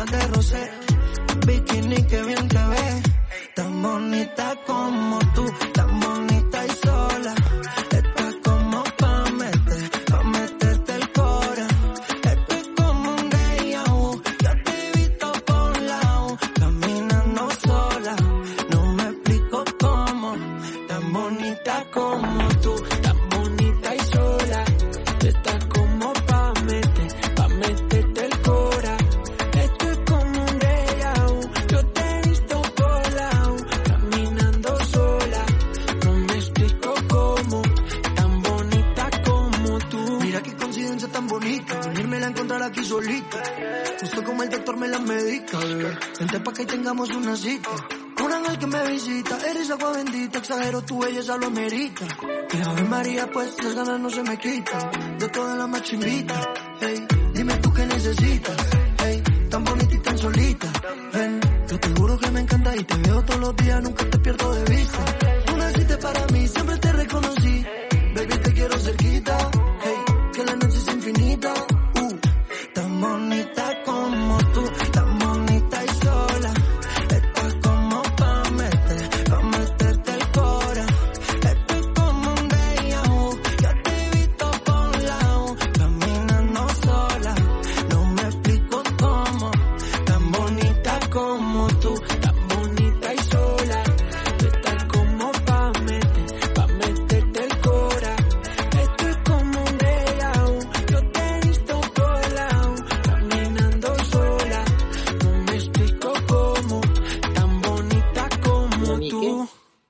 tetas de rosé, bikini que bien te ve, tan bonita como tú, tan bonita y sola. Estás como pa' meterte el cora. Esto es como un déjà vu, yo te he visto por lado, caminando sola. No me explico cómo, tan bonita como tú, tan bonita y sola. Estás como pa' meterte el cora. Esto es como un déjà vu, yo te he visto por lado, caminando sola. No me explico cómo, tan bonita como tú. Mira qué coincidencia tan bonita, venírmela a encontrar aquí solita. Justo como el doctor me la medica, bebé. Vente pa' que tengamos una cita. Un ángel que me visita, eres agua bendita, exagero, tu belleza lo amerita. Y Ave María, pues las ganas no se me quitan, de toda la machimbita. Hey, dime tú qué necesitas, hey, tan bonita y tan solita. Ven, yo te juro que me encanta y te veo todos los días, nunca te pierdo de vista. Tú naciste para mí, siempre te reconocí, baby te quiero cerquita, hey, que la noche es infinita. Tan bonita como tú, tan bonita y sola. Estás como pa' meterte el cora. Esto es como un déjà vu, yo te he visto por lado, caminando sola. No me explico cómo, tan bonita como tú, tan bonita y sola. Estás como pa' meterte el cora. Esto es como un déjà vu, yo te he visto por lado, caminando sola. No me explico cómo, tan bonita como tú.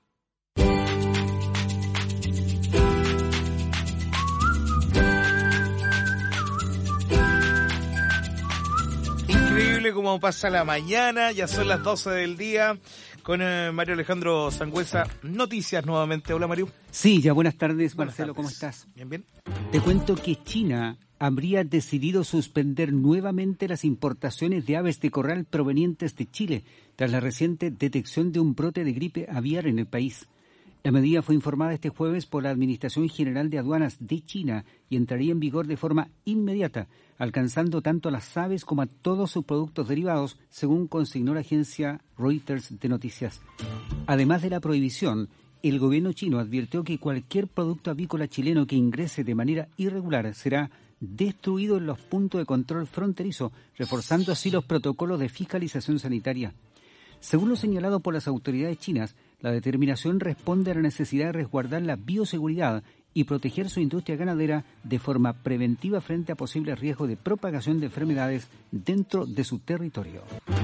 Increíble cómo pasa la mañana, ya son las 12 del día, con Mario Alejandro Sangüesa. Noticias nuevamente. Hola, Mario. Sí, ya buenas tardes, Buenas Marcelo, tardes. ¿cómo estás? Bien, bien. Te cuento que China habría decidido suspender nuevamente las importaciones de aves de corral provenientes de Chile, tras la reciente detección de un brote de gripe aviar en el país. La medida fue informada este jueves por la Administración General de Aduanas de China y entraría en vigor de forma inmediata, alcanzando tanto a las aves como a todos sus productos derivados, según consignó la agencia Reuters de noticias. Además de la prohibición, el gobierno chino advirtió que cualquier producto avícola chileno que ingrese de manera irregular será destruido en los puntos de control fronterizo, reforzando así los protocolos de fiscalización sanitaria. Según lo señalado por las autoridades chinas, la determinación responde a la necesidad de resguardar la bioseguridad y proteger su industria ganadera de forma preventiva frente a posibles riesgos de propagación de enfermedades dentro de su territorio.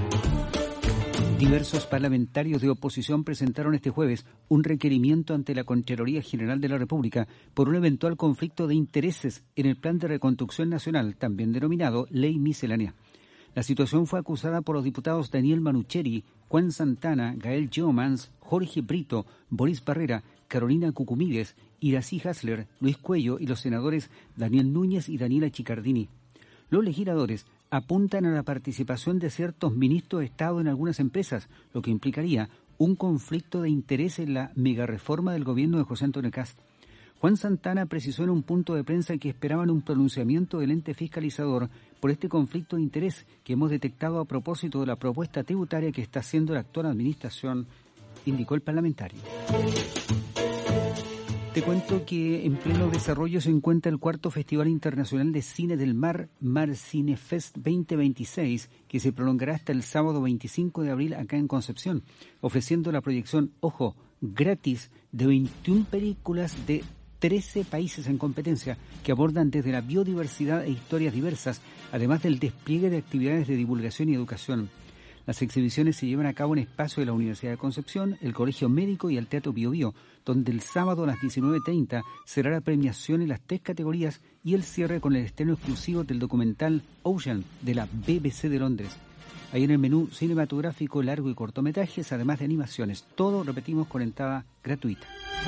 Diversos parlamentarios de oposición presentaron este jueves un requerimiento ante la Contraloría General de la República por un eventual conflicto de intereses en el Plan de Reconstrucción Nacional, también denominado Ley Miscelánea. La situación fue acusada por los diputados Daniel Manucheri, Juan Santana, Gael Geomans, Jorge Brito, Boris Barrera, Carolina Cucumides, Iracy Hasler, Luis Cuello y los senadores Daniel Núñez y Daniela Chicardini. Los legisladores apuntan a la participación de ciertos ministros de Estado en algunas empresas, lo que implicaría un conflicto de interés en la megareforma del gobierno de José Antonio Kast. Juan Santana precisó en un punto de prensa que esperaban un pronunciamiento del ente fiscalizador por este conflicto de interés que hemos detectado a propósito de la propuesta tributaria que está haciendo la actual administración, indicó el parlamentario. Te cuento que en pleno desarrollo se encuentra el cuarto Festival Internacional de Cine del Mar, Mar Cinefest 2026, que se prolongará hasta el sábado 25 de abril acá en Concepción, ofreciendo la proyección, ojo, gratis de 21 películas de 13 países en competencia que abordan desde la biodiversidad e historias diversas, además del despliegue de actividades de divulgación y educación. Las exhibiciones se llevan a cabo en espacio de la Universidad de Concepción, el Colegio Médico y el Teatro Bio Bio, donde el sábado a las 19:30 será la premiación en las 3 categorías y el cierre con el estreno exclusivo del documental Ocean de la BBC de Londres. Hay en el menú cinematográfico, largo y cortometrajes, además de animaciones. Todo, repetimos, con entrada gratuita.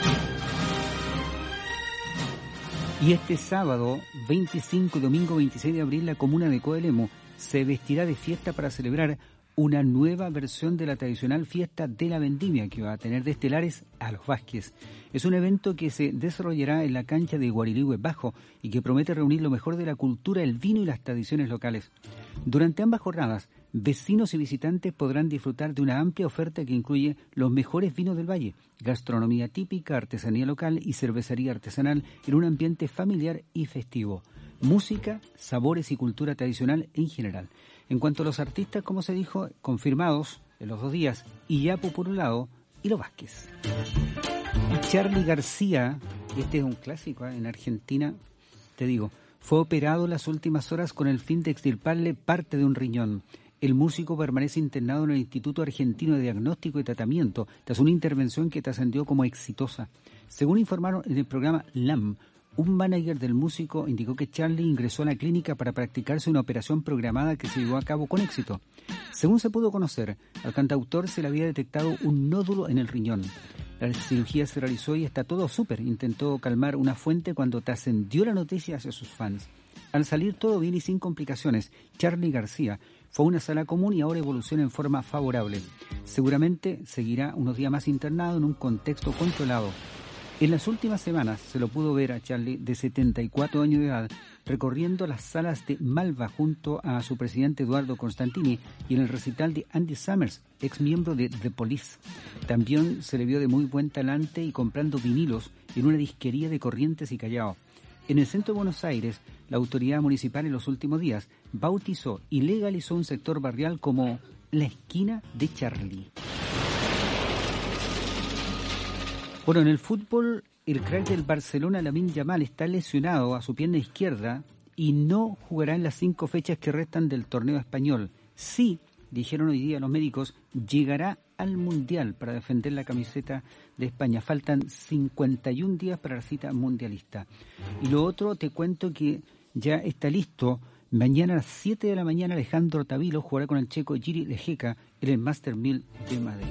Y este sábado 25 y domingo 26 de abril la comuna de Coelemu se vestirá de fiesta para celebrar una nueva versión de la tradicional fiesta de la vendimia que va a tener de estelares a los Vázquez. Es un evento que se desarrollará en la cancha de Guaririgüe Bajo y que promete reunir lo mejor de la cultura, el vino y las tradiciones locales. Durante ambas jornadas, Vecinos y visitantes podrán disfrutar de una amplia oferta que incluye los mejores vinos del valle, gastronomía típica, artesanía local y cervecería artesanal en un ambiente familiar y festivo. Música, sabores y cultura tradicional en general. En cuanto a los artistas, como se dijo, confirmados en los 2 días, Iyapu por un lado y Los Vázquez. Charly García, este es un clásico en Argentina, te digo, fue operado en las últimas horas con el fin de extirparle parte de un riñón. El músico permanece internado en el Instituto Argentino de Diagnóstico y Tratamiento tras una intervención que trascendió como exitosa. Según informaron en el programa LAM, un manager del músico indicó que Charly ingresó a la clínica para practicarse una operación programada que se llevó a cabo con éxito. Según se pudo conocer, al cantautor se le había detectado un nódulo en el riñón. La cirugía se realizó y está todo súper. Intentó calmar una fuente cuando trascendió la noticia hacia sus fans. Al salir todo bien y sin complicaciones, Charly García fue a una sala común y ahora evoluciona en forma favorable. Seguramente seguirá unos días más internado en un contexto controlado. En las últimas semanas se lo pudo ver a Charly, de 74 años de edad, recorriendo las salas de Malva junto a su presidente Eduardo Constantini y en el recital de Andy Summers, ex miembro de The Police. También se le vio de muy buen talante y comprando vinilos en una disquería de Corrientes y Callao. En el centro de Buenos Aires, la autoridad municipal en los últimos días bautizó y legalizó un sector barrial como la esquina de Charly. Bueno, en el fútbol, el crack del Barcelona, Lamine Yamal, está lesionado a su pierna izquierda y no jugará en las 5 fechas que restan del torneo español. Sí, dijeron hoy día los médicos, llegará al Mundial para defender la camiseta de España. Faltan 51 días para la cita mundialista. Y lo otro, te cuento que ya está listo. Mañana a las 7 de la mañana Alejandro Tavilo jugará con el checo Jiri Lejeca en el Master 1000 de Madrid.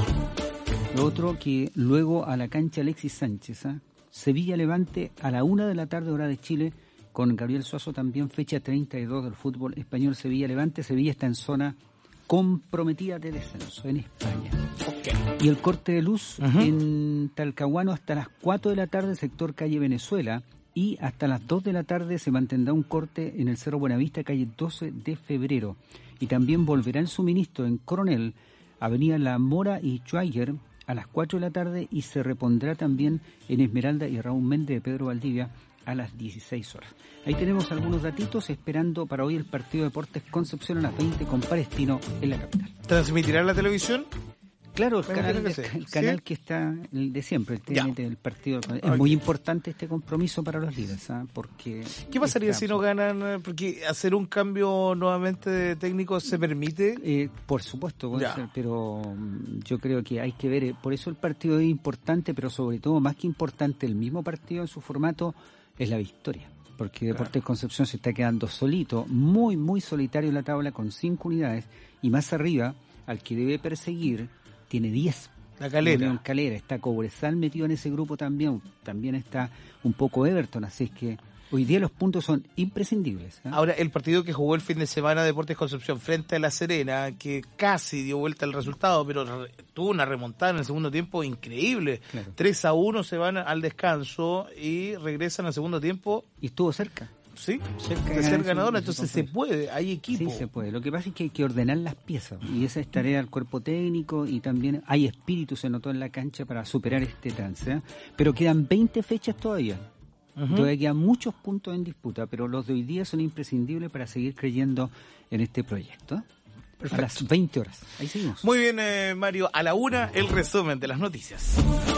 Lo otro, que luego a la cancha Alexis Sánchez, Sevilla Levante a la 1 de la tarde hora de Chile, con Gabriel Suazo también, fecha 32 del fútbol español. Sevilla Levante. Sevilla está en zona comprometida de descenso en España. Okay. Y el corte de luz en Talcahuano hasta las 4 de la tarde, sector calle Venezuela, y hasta las 2 de la tarde se mantendrá un corte en el Cerro Buenavista, calle 12 de febrero. Y también volverá el suministro en Coronel, avenida La Mora y Schweiger, a las 4 de la tarde, y se repondrá también en Esmeralda y Raúl Méndez de Pedro Valdivia a las 16 horas. Ahí tenemos algunos datitos, esperando para hoy el partido de Deportes Concepción a las 20 con Palestino en la capital. ¿Transmitirá la televisión? Claro, el canal que está, el de siempre, el TNT, el partido. Es muy importante este compromiso para los líderes, porque... ¿Qué pasaría si no ganan? Porque hacer un cambio nuevamente de técnico se permite. Por supuesto, puede ser, pero yo creo que hay que ver, por eso el partido es importante, pero sobre todo, más que importante, el mismo partido en su formato es la victoria. Porque Deportes Concepción se está quedando solito, muy, muy solitario en la tabla, con 5 unidades, y más arriba, al que debe perseguir, tiene 10. La Calera. Calera. Está Cobresal metido en ese grupo también. También está un poco Everton. Así es que hoy día los puntos son imprescindibles. Ahora, el partido que jugó el fin de semana Deportes Concepción frente a La Serena, que casi dio vuelta al resultado, pero tuvo una remontada en el segundo tiempo increíble. Claro. 3-1 se van al descanso y regresan al segundo tiempo. Y estuvo cerca. Sí, de ser ganador, entonces se puede, hay equipo. Sí, se puede. Lo que pasa es que hay que ordenar las piezas, y esa es tarea del cuerpo técnico, y también hay espíritu, se notó en la cancha, para superar este trance. Pero quedan 20 fechas todavía. Todavía quedan muchos puntos en disputa, pero los de hoy día son imprescindibles para seguir creyendo en este proyecto. Perfecto. A las 20 horas. Ahí seguimos. Muy bien, Mario. A la 1, el resumen de las noticias.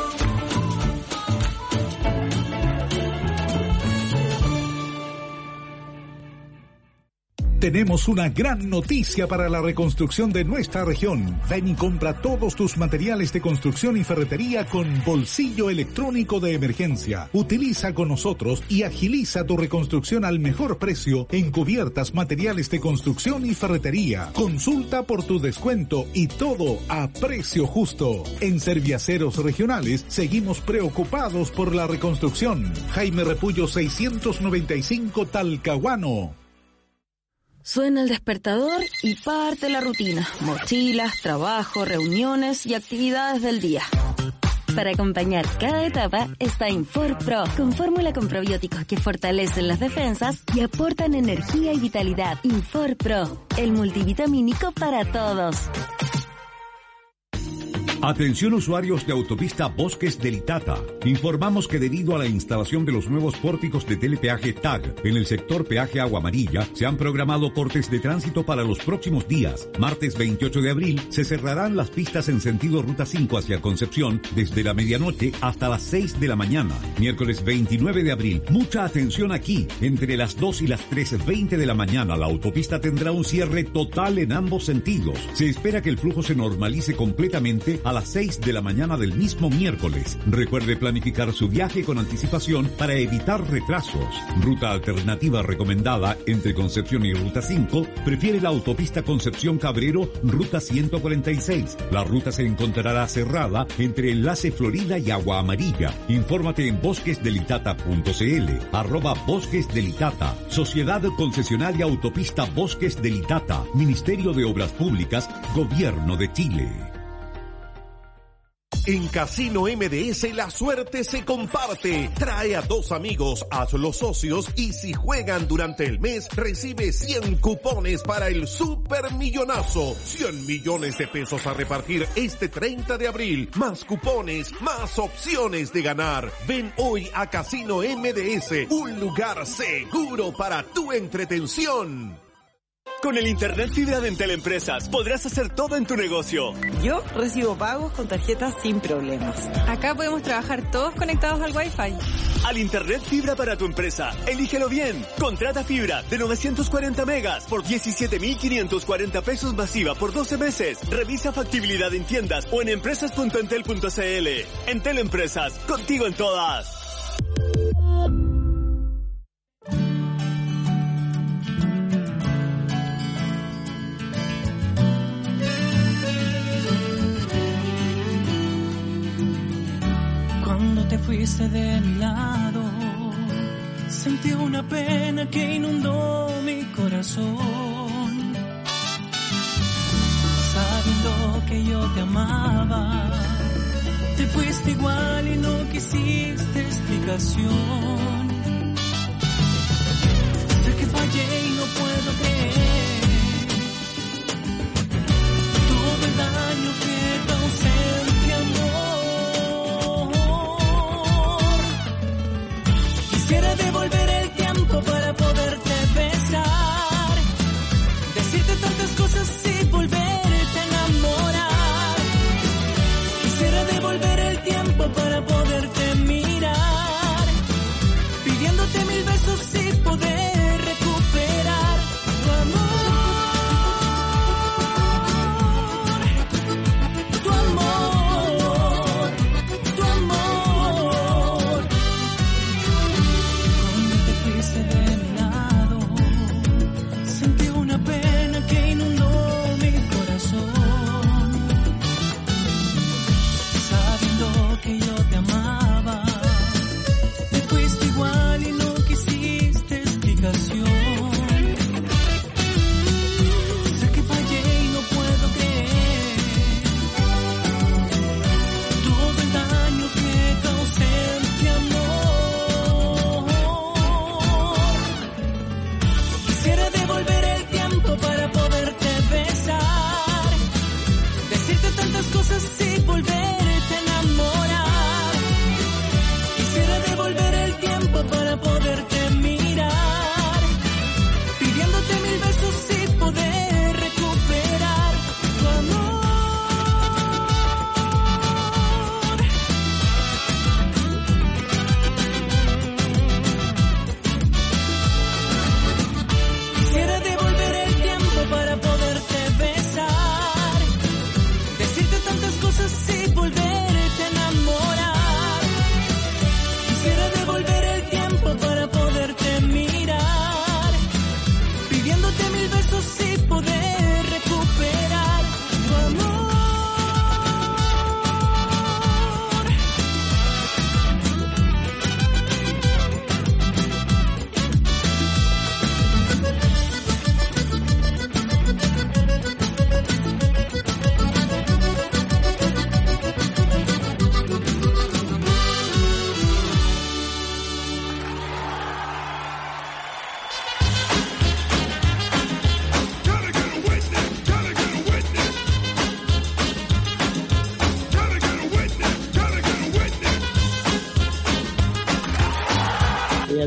Tenemos una gran noticia para la reconstrucción de nuestra región. Ven y compra todos tus materiales de construcción y ferretería con bolsillo electrónico de emergencia. Utiliza con nosotros y agiliza tu reconstrucción al mejor precio en cubiertas, materiales de construcción y ferretería. Consulta por tu descuento y todo a precio justo. En Serviaceros Regionales seguimos preocupados por la reconstrucción. Jaime Repullo 695 Talcahuano. Suena el despertador y parte la rutina. Mochilas, trabajo, reuniones y actividades del día. Para acompañar cada etapa está Infor Pro, con fórmula con probióticos que fortalecen las defensas y aportan energía y vitalidad. Infor Pro, el multivitamínico para todos. Atención usuarios de autopista Bosques del Itata. Informamos que debido a la instalación de los nuevos pórticos de telepeaje TAG en el sector peaje Agua Amarilla, se han programado cortes de tránsito para los próximos días. Martes 28 de abril se cerrarán las pistas en sentido Ruta 5 hacia Concepción desde la medianoche hasta las 6 de la mañana. Miércoles 29 de abril, mucha atención aquí. Entre las 2 y las 3:20 de la mañana la autopista tendrá un cierre total en ambos sentidos. Se espera que el flujo se normalice completamente a las 6 de la mañana del mismo miércoles. Recuerde planificar su viaje con anticipación para evitar retrasos. Ruta alternativa recomendada entre Concepción y Ruta 5, prefiere la autopista Concepción Cabrero, Ruta 146. La ruta se encontrará cerrada entre Enlace Florida y Agua Amarilla. Infórmate en bosquesdelitata.cl, @bosquesdelitata. Sociedad Concesionaria Autopista Bosques del Itata. Ministerio de Obras Públicas, Gobierno de Chile. En Casino MDS la suerte se comparte. Trae a 2 amigos, hazlos socios y si juegan durante el mes recibe 100 cupones para el Supermillonazo. 100 millones de pesos a repartir este 30 de abril. Más cupones, más opciones de ganar. Ven hoy a Casino MDS, un lugar seguro para tu entretención. Con el Internet Fibra de Entel Empresas podrás hacer todo en tu negocio. Yo recibo pagos con tarjetas sin problemas. Acá podemos trabajar todos conectados al Wi-Fi. Al Internet Fibra para tu empresa, elígelo bien. Contrata fibra de 940 megas por 17.540 pesos masiva por 12 meses. Revisa factibilidad en tiendas o en empresas.entel.cl. Entel Empresas, contigo en todas. Cuando te fuiste de mi lado, sentí una pena que inundó mi corazón. Sabiendo que yo te amaba, te fuiste igual y no quisiste explicación. Sé que fallé y no puedo creer todo el daño que causé en ti, amor. Quisiera devolver el tiempo para poderte besar, decirte tantas cosas y volverte a enamorar. Quisiera devolver el tiempo para poderte mirar, pidiéndote 1000 besos y poder recuperar tu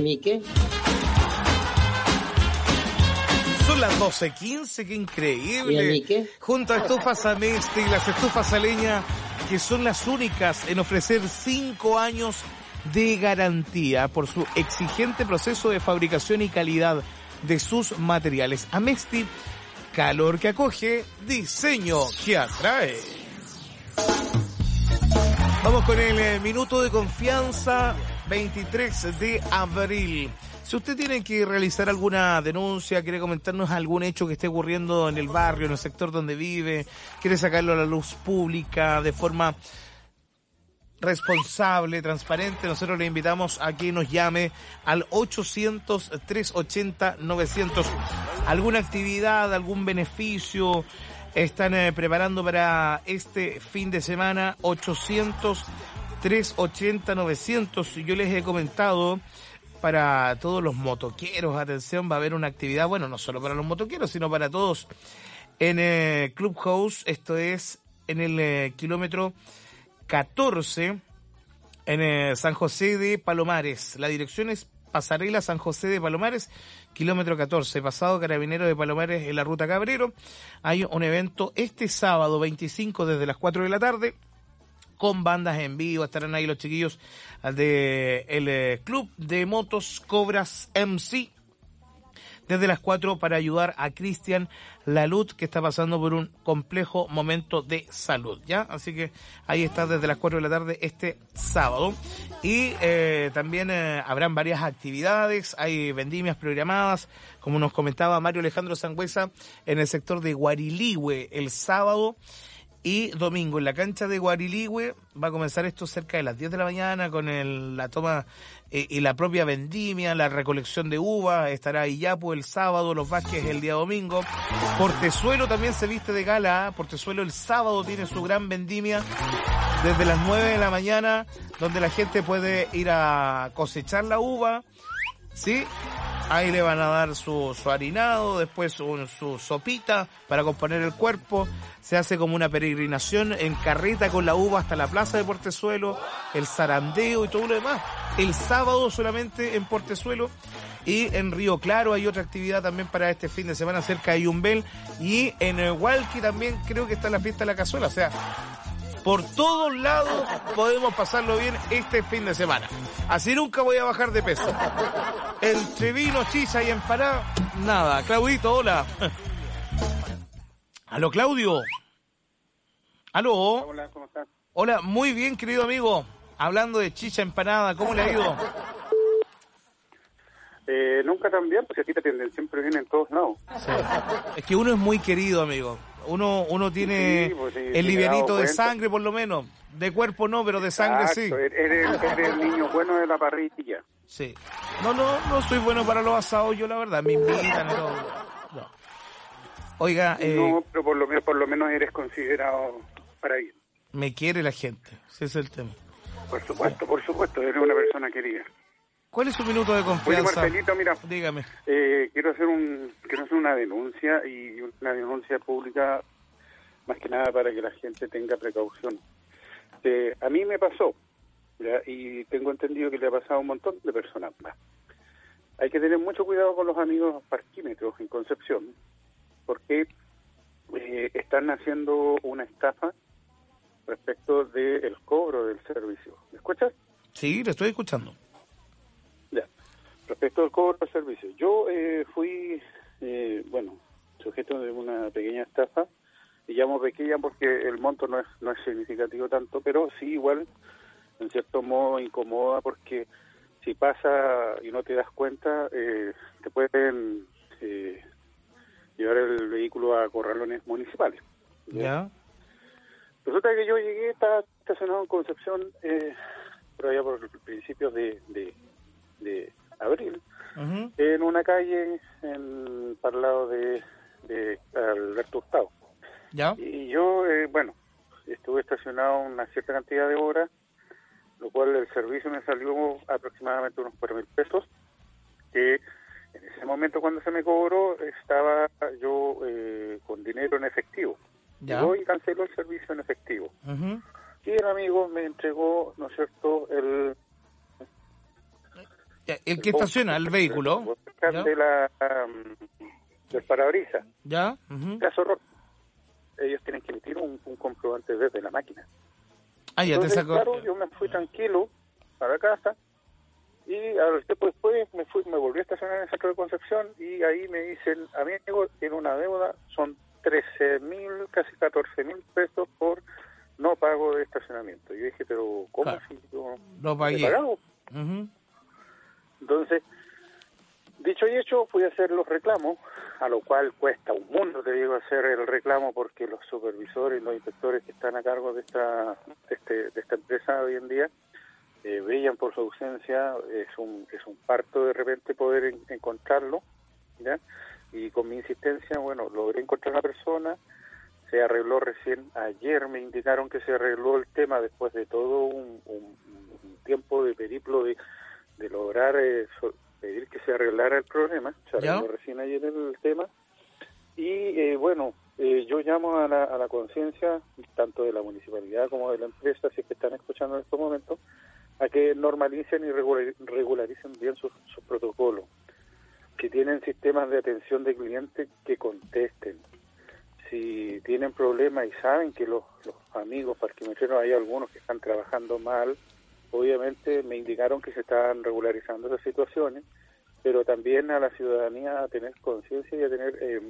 mí qué? Son las 12:15, qué increíble. ¿Y a mí qué? Junto a Estufas Amesti, las estufas a leña, que son las únicas en ofrecer 5 años de garantía por su exigente proceso de fabricación y calidad de sus materiales. Amesti, calor que acoge, diseño que atrae. Vamos con el minuto de confianza, 23 de abril. Si usted tiene que realizar alguna denuncia, quiere comentarnos algún hecho que esté ocurriendo en el barrio, en el sector donde vive, quiere sacarlo a la luz pública de forma responsable, transparente, nosotros le invitamos a que nos llame al 800-380-900. ¿Alguna actividad, algún beneficio están preparando para este fin de semana? 800-380-900. Yo les he comentado, para todos los motoqueros, atención, va a haber una actividad, bueno, no solo para los motoqueros, sino para todos, en Clubhouse. Esto es en el kilómetro 14, en San José de Palomares. La dirección es Pasarela San José de Palomares, kilómetro 14, pasado Carabinero de Palomares en la ruta Cabrero. Hay un evento este sábado 25 desde las 4 de la tarde, con bandas en vivo. Estarán ahí los chiquillos de el Club de Motos Cobras MC desde las 4 para ayudar a Cristian Lalut, que está pasando por un complejo momento de salud, ¿ya? Así que ahí está desde las 4 de la tarde este sábado. Y también habrán varias actividades, hay vendimias programadas, como nos comentaba Mario Alejandro Sangüesa, en el sector de Guariligüe el sábado y domingo. En la cancha de Guariligüe va a comenzar esto cerca de las 10 de la mañana con la toma y la propia vendimia, la recolección de uva. Estará Iyapu el sábado, Los Vázquez el día domingo. Portezuelo también se viste de gala. Portezuelo el sábado tiene su gran vendimia desde las 9 de la mañana, donde la gente puede ir a cosechar la uva, ¿sí? Ahí le van a dar su harinado, después su sopita para componer el cuerpo. Se hace como una peregrinación en carreta con la uva hasta la plaza de Portezuelo, el zarandeo y todo lo demás. El sábado solamente en Portezuelo, y en Río Claro hay otra actividad también para este fin de semana cerca de Yumbel, y en Hualqui también creo que está la fiesta de la cazuela. O sea, por todos lados podemos pasarlo bien este fin de semana. Así nunca voy a bajar de peso. Entre vino, chicha y empanada, nada. Claudito, hola. ¿Aló, Claudio? ¿Aló? Hola, ¿cómo estás? Hola, muy bien, querido amigo. Hablando de chicha, empanada, ¿cómo le ha ido? Nunca tan bien, porque aquí te atienden siempre bien en todos lados. Sí. Es que uno es muy querido, amigo. Uno tiene sí, pues sí, el livianito de sangre, por lo menos. De cuerpo no, pero de sangre sí. Eres el niño bueno de la parrilla. Sí. No soy bueno para los asados, yo la verdad. Me invitan y todo. No. Oiga, no, pero por lo menos eres considerado para bien. Me quiere la gente, ese es el tema. Por supuesto, eres una persona querida. ¿Cuál es su minuto de confianza? Oye, Marcelito, mira, dígame. Quiero hacer una denuncia, y una denuncia pública, más que nada para que la gente tenga precaución. A mí me pasó, ¿ya? Y tengo entendido que le ha pasado a un montón de personas más. Hay que tener mucho cuidado con los amigos parquímetros en Concepción, porque están haciendo una estafa respecto del cobro del servicio. ¿Me escuchas? Sí, le estoy escuchando. Ya. Respecto al cobro del servicio, yo fui, sujeto de una pequeña estafa, y llamo pequeña porque el monto no es significativo tanto, pero sí igual, en cierto modo, incomoda, porque si pasa y no te das cuenta, te pueden llevar el vehículo a corralones municipales. ¿Ya? Resulta que yo llegué, estaba estacionado en Concepción, por allá por principios de abril, en una calle para el lado de Alberto Hurtado. ¿Ya? Y yo, estuve estacionado una cierta cantidad de horas, lo cual el servicio me salió aproximadamente unos 4.000 pesos, que en ese momento cuando se me cobró estaba yo con dinero en efectivo. ¿Ya? Llegó y canceló el servicio en efectivo. Y el amigo me entregó, ¿no es cierto?, El que estaciona el vehículo. Del parabrisas. ¿Ya? Caso roto. Ellos tienen que emitir un comprobante desde la máquina. Ah, ya. Entonces, te sacó. Claro, yo me fui tranquilo a la casa y después me volví a estacionar en el centro de Concepción y ahí me dicen, amigo, tiene una deuda, son 13.000, casi 14.000 pesos por no pago de estacionamiento. Yo dije, pero ¿cómo Claro. si yo Lo pagué. he pagado? Entonces, dicho y hecho, fui a hacer los reclamos, a lo cual cuesta un mundo, te digo, hacer el reclamo porque los supervisores, los inspectores que están a cargo de esta empresa hoy en día brillan por su ausencia. Es un parto de repente poder encontrarlo, ¿ya? Y con mi insistencia, bueno, logré encontrar a la persona. Se arregló recién ayer, me indicaron que se arregló el tema después de todo un tiempo de periplo de lograr pedir que se arreglara el problema. Se arregló recién ayer el tema. Y yo llamo a la conciencia, tanto de la municipalidad como de la empresa, si es que están escuchando en estos momentos, a que normalicen y regularicen bien sus protocolos. Si tienen sistemas de atención de clientes, que contesten. Si tienen problemas y saben que los amigos parquimetreros, hay algunos que están trabajando mal, obviamente me indicaron que se están regularizando esas situaciones, pero también a la ciudadanía a tener conciencia y a tener,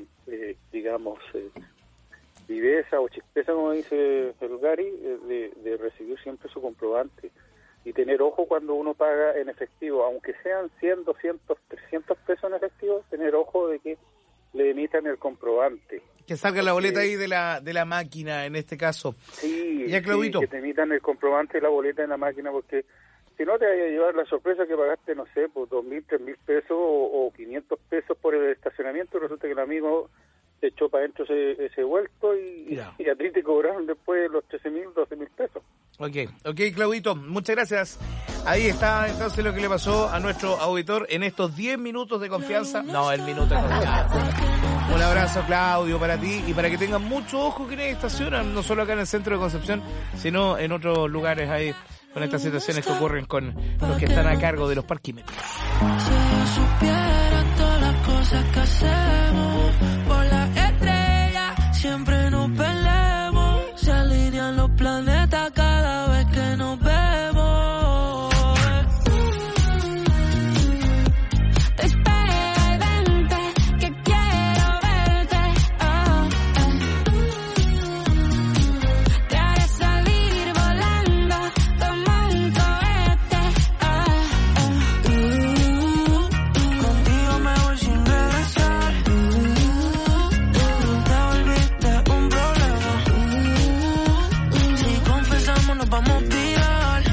viveza o chispeza, como dice el Gary, de recibir siempre su comprobante y tener ojo cuando uno paga en efectivo, aunque sean 100, 200, 300 pesos en efectivo, tener ojo de que le emitan el comprobante. Que salga la boleta ahí de la máquina, en este caso. Sí, ya, Claudito. Que te emitan el comprobante y la boleta en la máquina, porque si no te vaya a llevar la sorpresa que pagaste, no sé, pues 2.000, 3.000 pesos o 500 pesos por el estacionamiento, y resulta que el amigo te echó para adentro ese vuelto y a ti te cobraron después los 13.000, 12.000 pesos. Ok, Claudito, muchas gracias. Ahí está entonces lo que le pasó a nuestro auditor en estos 10 minutos de confianza. No, el minuto de confianza. Un abrazo, Claudio, para ti y para que tengan mucho ojo quienes estacionan, no solo acá en el centro de Concepción, sino en otros lugares ahí, con estas situaciones que ocurren con los que están a cargo de los parquímetros. Si supieran todas las cosas que hacemos por la estrella, siempre nos peleamos, se alinean los planetas cada vez que nos vemos. Espera y vente, que quiero verte. Te haré salir volando como un cohete. Contigo me voy sin regresar. Te volviste un problema. Si confesamos nos vamos viral.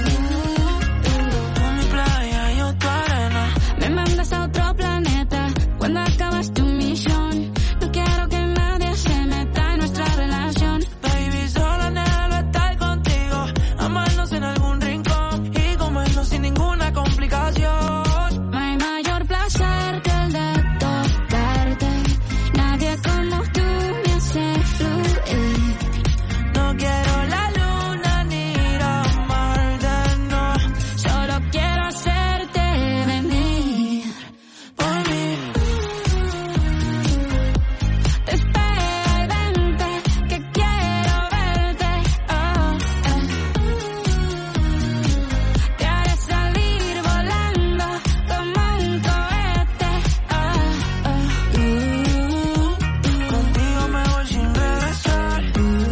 Tú mi playa, yo tu arena. Me mandas a otro planeta cuando acabas tu misión. No quiero que nadie se meta en nuestra relación. Baby, solo anhelo estar contigo, amarnos en algún rincón y comernos sin ninguna complicación. No hay mayor placer que el de tocarte. Nadie como tú me hace fluir. No quiero la luna ni la Marte, no. Solo quiero hacerte venir por mí. Te espero y vente, que quiero verte. Te haré salir volando como un cohete. Contigo me voy sin regresar.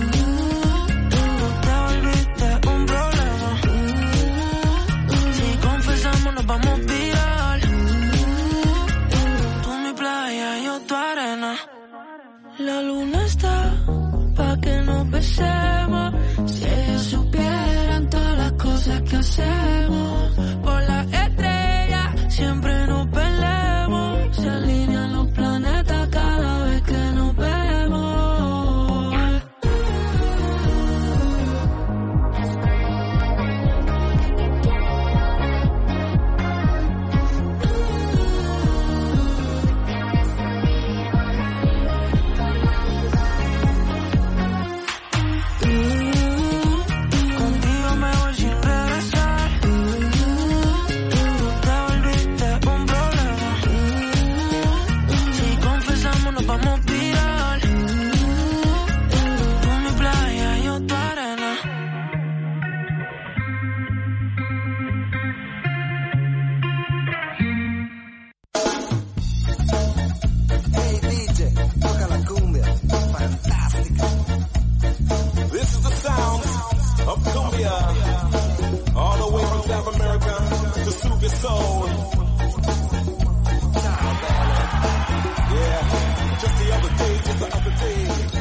Te volviste un problema. Si confesamos nos vamos viral. Tú mi playa, yo tu arena. La luna está pa' que nos besemos. Si ellos supieran todas las cosas que hacemos por la estrella, siempre nos peleamos. Se alinean los planetas cada vez que nos vemos. Contigo me voy sin regresar.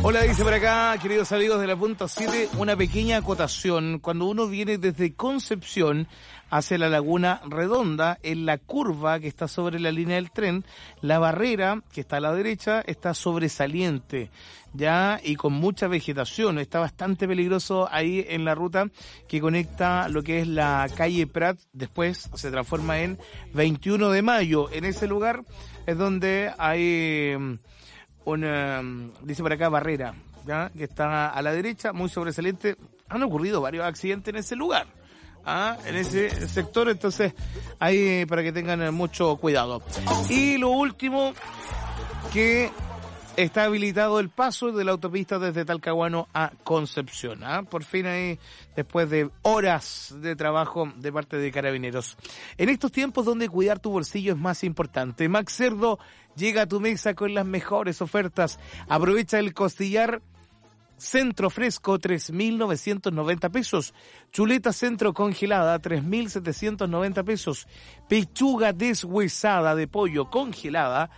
Hola, dice por acá, queridos amigos de la Punta 7, una pequeña acotación. Cuando uno viene desde Concepción hacia la Laguna Redonda, en la curva que está sobre la línea del tren, la barrera que está a la derecha está sobresaliente, ya, y con mucha vegetación. Está bastante peligroso ahí en la ruta que conecta lo que es la calle Prat, después se transforma en 21 de Mayo. En ese lugar es donde hay dice por acá, barrera, ¿ya?, que está a la derecha, muy sobresaliente. Han ocurrido varios accidentes en ese lugar, en ese sector, entonces ahí para que tengan mucho cuidado. Y lo último, que está habilitado el paso de la autopista desde Talcahuano a Concepción. Por fin ahí, después de horas de trabajo de parte de Carabineros. En estos tiempos donde cuidar tu bolsillo es más importante, Max Cerdo llega a tu mesa con las mejores ofertas. Aprovecha el costillar centro fresco, 3.990 pesos. Chuleta centro congelada, 3.790 pesos. Pechuga deshuesada de pollo congelada,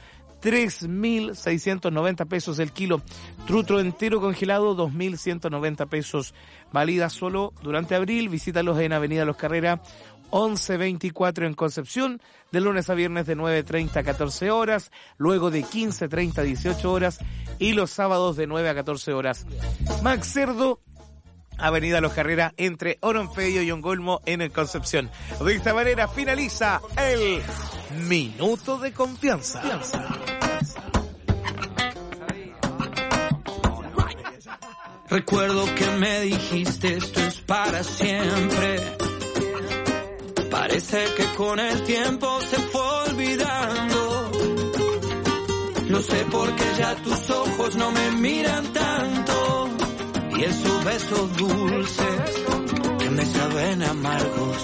3.690 pesos el kilo. Trutro entero congelado, 2.190 pesos. Válida solo durante abril. Visítalos en Avenida Los Carreras 1124 en Concepción, de lunes a viernes de 9:30 a 14 horas, luego de 15:30 a 18 horas y los sábados de 9 a 14 horas. Max Cerdo, Avenida Los Carreras, entre Oronfello y Ongolmo en el Concepción. De esta manera finaliza el Minuto de Confianza. Recuerdo que me dijiste esto es para siempre. Parece que con el tiempo se fue olvidando. Lo sé porque ya tus ojos no me miran tanto. Y esos besos dulces que me saben amargos.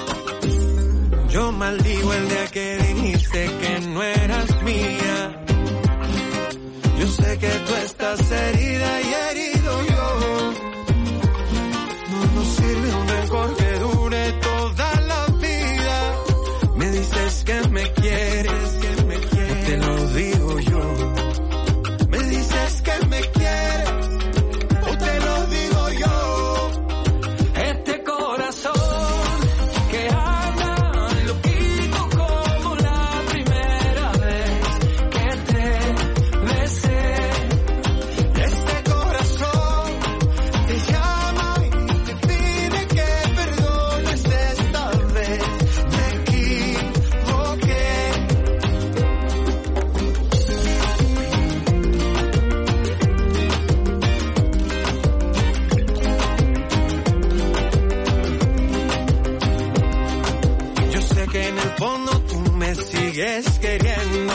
Yo maldigo el día que dijiste que no eras mía. Yo sé que tú estás herida y herido yo. No nos sirve un rencor que dure toda la vida. Me dices que me quieres, o te lo digo yo. Me dices que me quieres, o te lo digo yo. Este corazón que anda loquito como la primera vez que te besé. Este corazón te llama y te pide que perdones esta vez. Me equivoqué. Yo sé que en el fondo tú me sigues queriendo.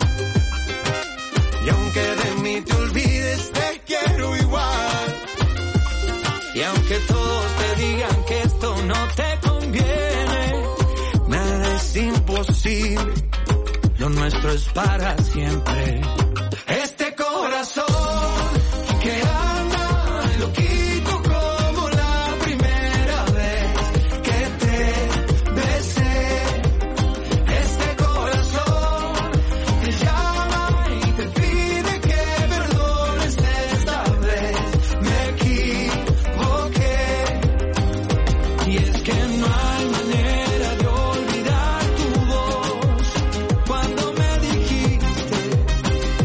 Y aunque de mí te olvides, te quiero igual. Y aunque todos te digan que esto no te conviene, nada es imposible. Lo nuestro es para siempre. Este corazón que anda loquito como la primera vez que te besé. Este corazón te llama y te pide que perdones esta vez. Me equivoqué. Y es que no hay manera de olvidar tu voz cuando me dijiste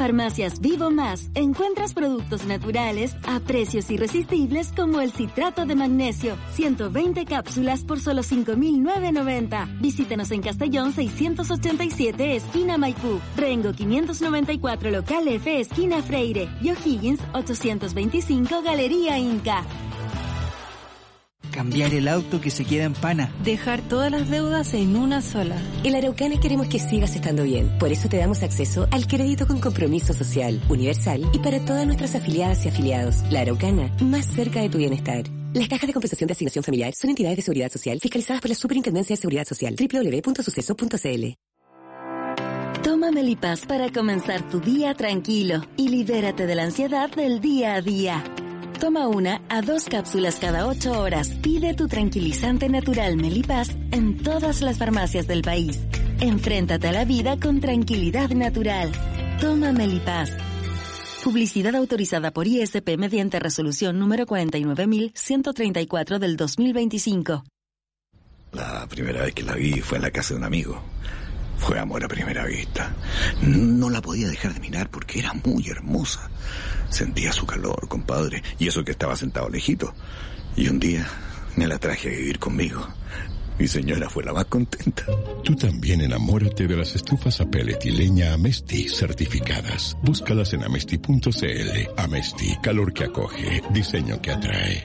Farmacias Vivo Más encuentras productos naturales a precios irresistibles como el citrato de magnesio, 120 cápsulas por solo 5.990. Visítanos en Castellón 687, esquina Maipú, Rengo 594, local F, esquina Freire, y O'Higgins 825, Galería Inca. Cambiar el auto que se queda en pana. Dejar todas las deudas en una sola. En La Araucana queremos que sigas estando bien. Por eso te damos acceso al crédito con compromiso social, universal y para todas nuestras afiliadas y afiliados. La Araucana, más cerca de tu bienestar. Las cajas de compensación de asignación familiar son entidades de seguridad social fiscalizadas por la Superintendencia de Seguridad Social. www.suceso.cl. Toma Melipaz para comenzar tu día tranquilo y libérate de la ansiedad del día a día. Toma 1 a 2 cápsulas cada 8 horas. Pide tu tranquilizante natural Melipaz en todas las farmacias del país. Enfréntate a la vida con tranquilidad natural. Toma Melipaz. Publicidad autorizada por ISP mediante resolución número 49.134 del 2025. La primera vez que la vi fue en la casa de un amigo. Fue amor a primera vista. No la podía dejar de mirar porque era muy hermosa. Sentía su calor, compadre, y eso que estaba sentado lejito. Y un día me la traje a vivir conmigo. Mi señora fue la más contenta. Tú también enamórate de las estufas a pellet y leña Amesti certificadas. Búscalas en amesti.cl. Amesti, calor que acoge, diseño que atrae.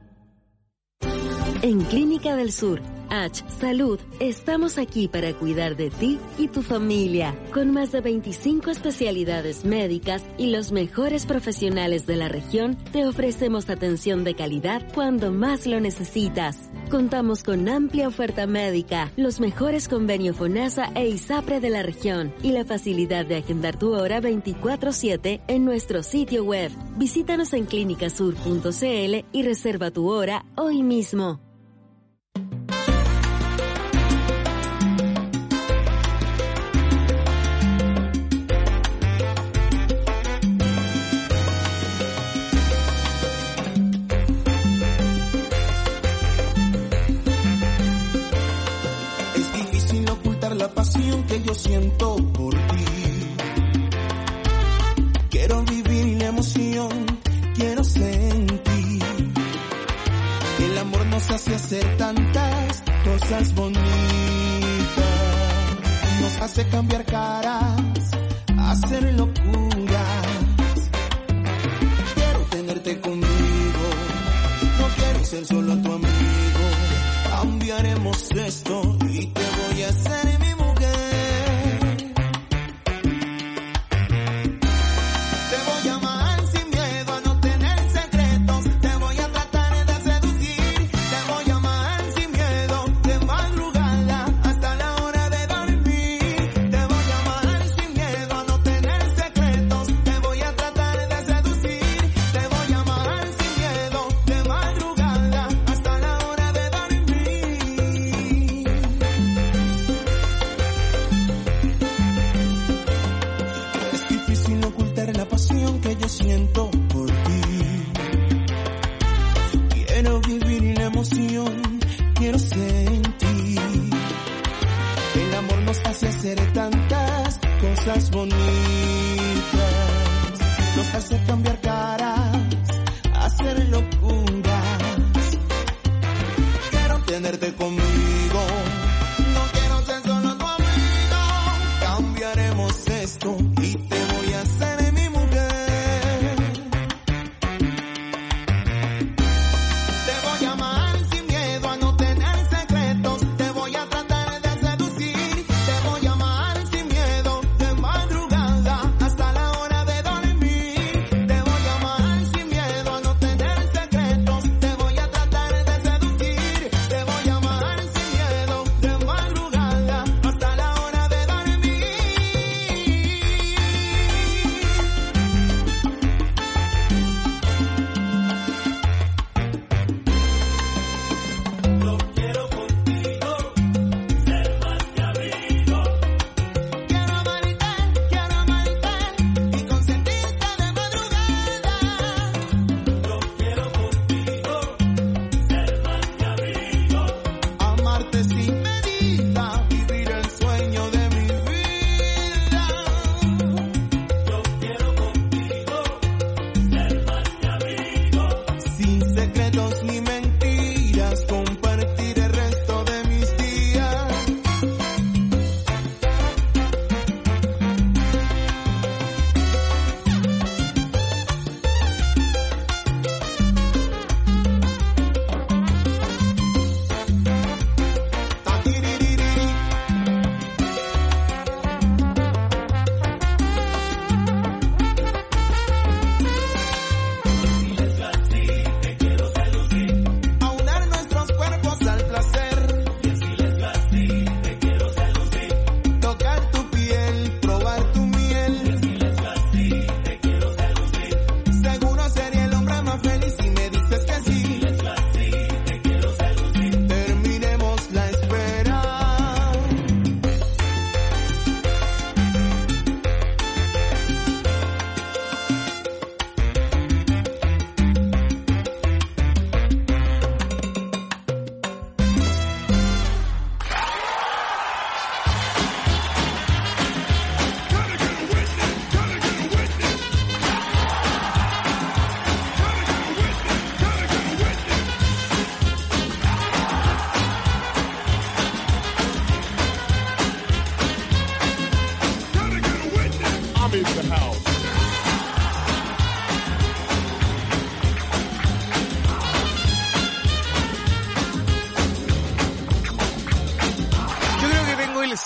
En Clínica del Sur, H Salud, estamos aquí para cuidar de ti y tu familia, con más de 25 especialidades médicas y los mejores profesionales de la región. Te ofrecemos atención de calidad cuando más lo necesitas. Contamos con amplia oferta médica, los mejores convenios FONASA e ISAPRE de la región y la facilidad de agendar tu hora 24/7 en nuestro sitio web. Visítanos en clinicasur.cl y reserva tu hora hoy mismo. Que yo siento por ti. Quiero vivir la emoción, quiero sentir. El amor nos hace hacer tantas cosas bonitas. Nos hace cambiar caras, hacer locuras. Quiero tenerte conmigo, no quiero ser solo tu amigo. Cambiaremos esto y te voy a hacer mi mujer.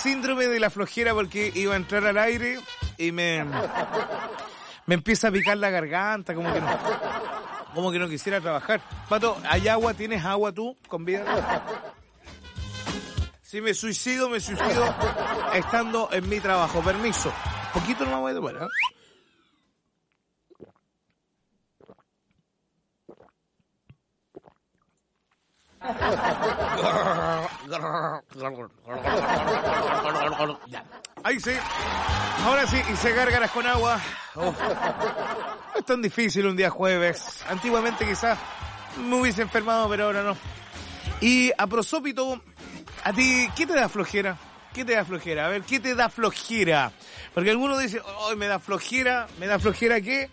síndrome de la flojera porque iba a entrar al aire y me empieza a picar la garganta, como que no quisiera trabajar. Pato, ¿hay agua? ¿Tienes agua tú con vida? Si me suicido estando en mi trabajo. Permiso. Poquito no me voy a tomar, ¿eh? Ya. Ahí sí. Ahora sí, hice gárgaras con agua. No es tan difícil un día jueves. Antiguamente quizás me hubiese enfermado, pero ahora no. Y a prosópito, ¿a ti qué te da flojera? ¿Qué te da flojera? A ver, ¿qué te da flojera? Porque algunos dicen, hoy me da flojera ¿qué?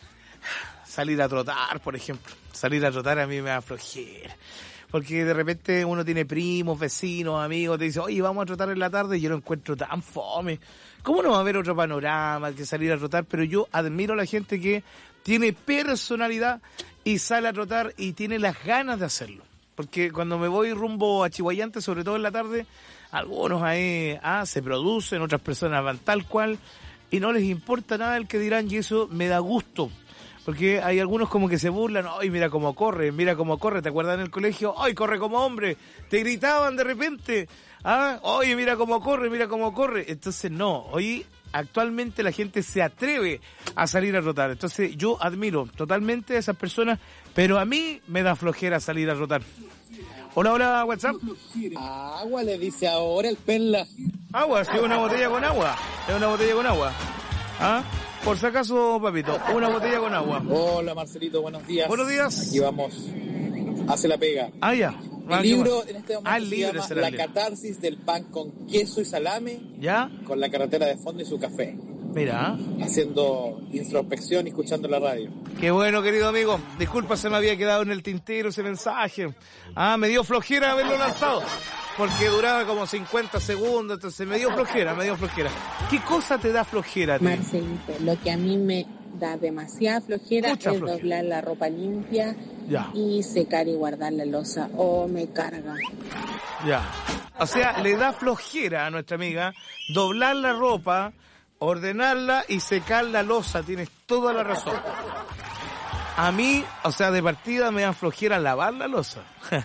Salir a trotar, por ejemplo. Salir a trotar a mí me da flojera. Porque de repente uno tiene primos, vecinos, amigos, te dice, oye, vamos a trotar en la tarde, y yo lo encuentro tan fome. ¿Cómo no va a haber otro panorama que salir a trotar? Pero yo admiro a la gente que tiene personalidad y sale a trotar y tiene las ganas de hacerlo. Porque cuando me voy rumbo a Chihuayante, sobre todo en la tarde, algunos ahí se producen, otras personas van tal cual, y no les importa nada el que dirán, y eso me da gusto. Porque hay algunos como que se burlan, ¡ay, mira cómo corre! ¿Te acuerdas en el colegio? ¡Ay, corre como hombre! Te gritaban de repente, ¡oye, mira cómo corre! Entonces no, hoy actualmente la gente se atreve a salir a trotar. Entonces yo admiro totalmente a esas personas, pero a mí me da flojera salir a trotar. Hola, WhatsApp. Agua le dice ahora el Perla. Agua, sí, una botella con agua. Es una botella con agua. Por si acaso, papito, una botella con agua. Hola, Marcelito, buenos días. Buenos días. Aquí vamos. Hace la pega. Ya. El libro en este momento se llama La catarsis del pan con queso y salame. ¿Ya? Con la carretera de fondo y su café. Mira. Haciendo introspección y escuchando la radio. Qué bueno, querido amigo. Disculpa, se me había quedado en el tintero ese mensaje. Me dio flojera haberlo lanzado. Porque duraba como 50 segundos, entonces me dio flojera. ¿Qué cosa te da flojera a ti? Marcelito, lo que a mí me da demasiada flojera es doblar la ropa limpia y secar y guardar la loza. Me carga. Ya. O sea, le da flojera a nuestra amiga doblar la ropa, ordenarla y secar la loza. Tienes toda la razón. A mí, o sea, de partida me da flojera lavar la loza.